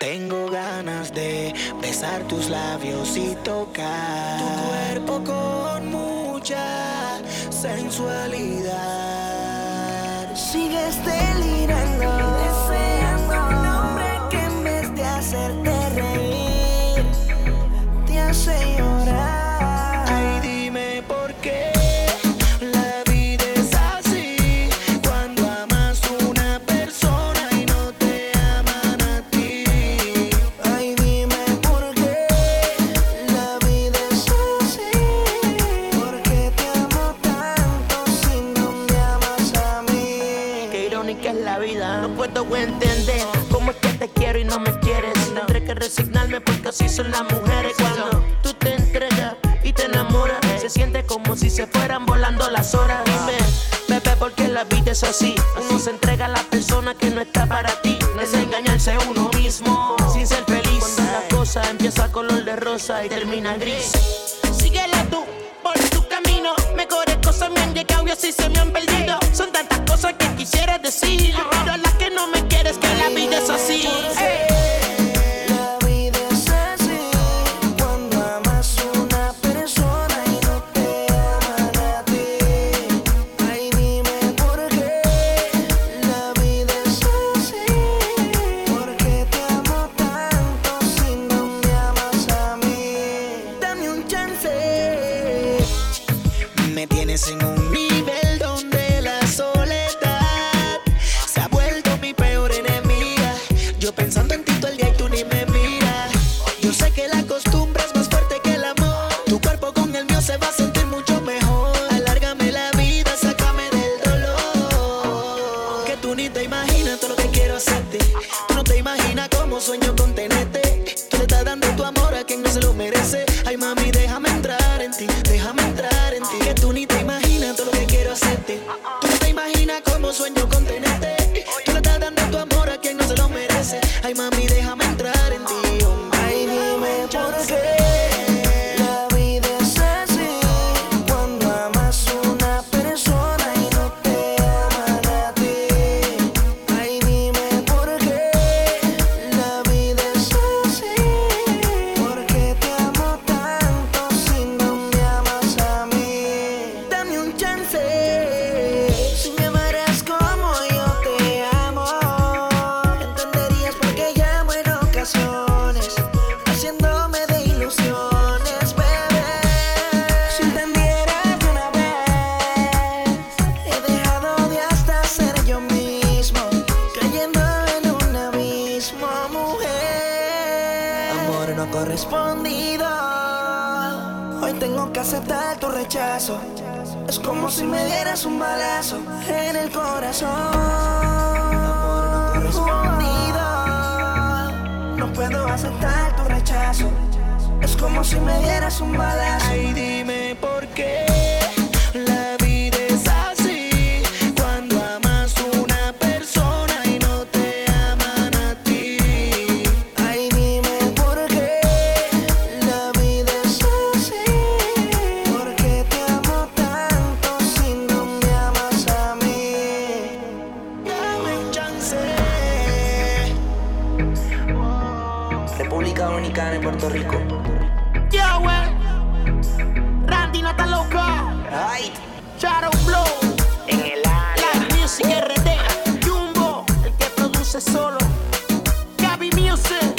Tengo ganas de besar tus labios y tocar tu cuerpo con mucha sensualidad. Sigues delirando, deseando un hombre que en vez de hacerte reír, te hace llorar. Ay, dime por qué. No puedo entender cómo es que te quiero y no me quieres. Tendré que resignarme porque así son las mujeres. Cuando tú te entregas y te enamoras, se siente como si se fueran volando las horas. Dime, bebé, ¿por qué la vida es así? Uno se entrega a la persona que no está para ti. Es engañarse a uno mismo sin ser feliz. Cuando la cosa empieza color de rosa y termina gris. Síguela tú por tu camino. Mejores cosas me han llegado y así se me han perdido. Son tantas cosas que quisiera decir, pero las que no me quieres, que la vida es así. La vida es así, cuando amas una persona y no te aman a ti. Ay, dime por qué. La vida es así, porque te amo tanto si no me amas a mí. Dame un chance. Me tienes en un nivel donde la soledad se ha vuelto mi peor enemiga. Yo pensando en ti todo el día y tú ni me miras. Yo sé que la costumbre es más fuerte que el amor. Tu cuerpo con el mío se va a sentir mucho mejor. Alárgame la vida, sácame del dolor. Que tú ni te imaginas todo lo que quiero hacerte. Tú no te imaginas cómo sueño con tenerte. Tú le estás dando tu amor a quien no se lo merece. Ay, mami, déjame entrar en ti, déjame entrar en ti. Que tú ni te imaginas todo lo que quiero hacerte. Tú no te imaginas cómo sueño con tenerte. Tú le estás dando tu amor a quien no se lo merece. Ay, mami, déjame entrar en ti, hombre. Ay, dime por qué. La vida es así, cuando amas una persona y no te aman a ti. Ay, dime por qué. La vida es así, porque te amo tanto si no me amas a mí. Dame un chance. Si me amaras como yo te amo, entenderías por qué llamo en ocasiones, haciéndome de ilusiones, bebé. Si entendieras de una vez, he dejado de hasta ser yo mismo, cayendo en un abismo, mujer. Amor no correspondido, hoy tengo que aceptar tu rechazo. Es como si me dieras un balazo en el corazón. Amor no correspondido, no puedo aceptar tu rechazo. Es como si me dieras un balazo. Ay, dime por qué. La vida es así, cuando amas una persona y no te aman a ti. Ay, dime por qué. La vida es así, porque te amo tanto si no me amas a mí. Dame un chance. República Dominicana y Puerto Rico. Yo, wey. Randy no está loca. Ay, Shadow Flow. en el área. Live Music RD. Jumbo, el que produce solo. Gaby Music.